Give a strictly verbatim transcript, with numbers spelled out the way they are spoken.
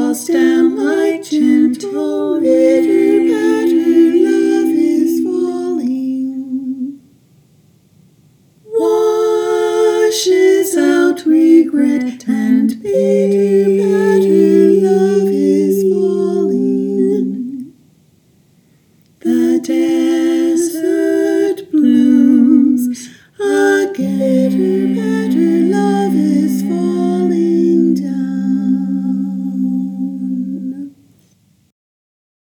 falls down like gentle rain. Pitter-patter, love is falling. Washes out regret, and pitter-patter, love is falling. The desert blooms again.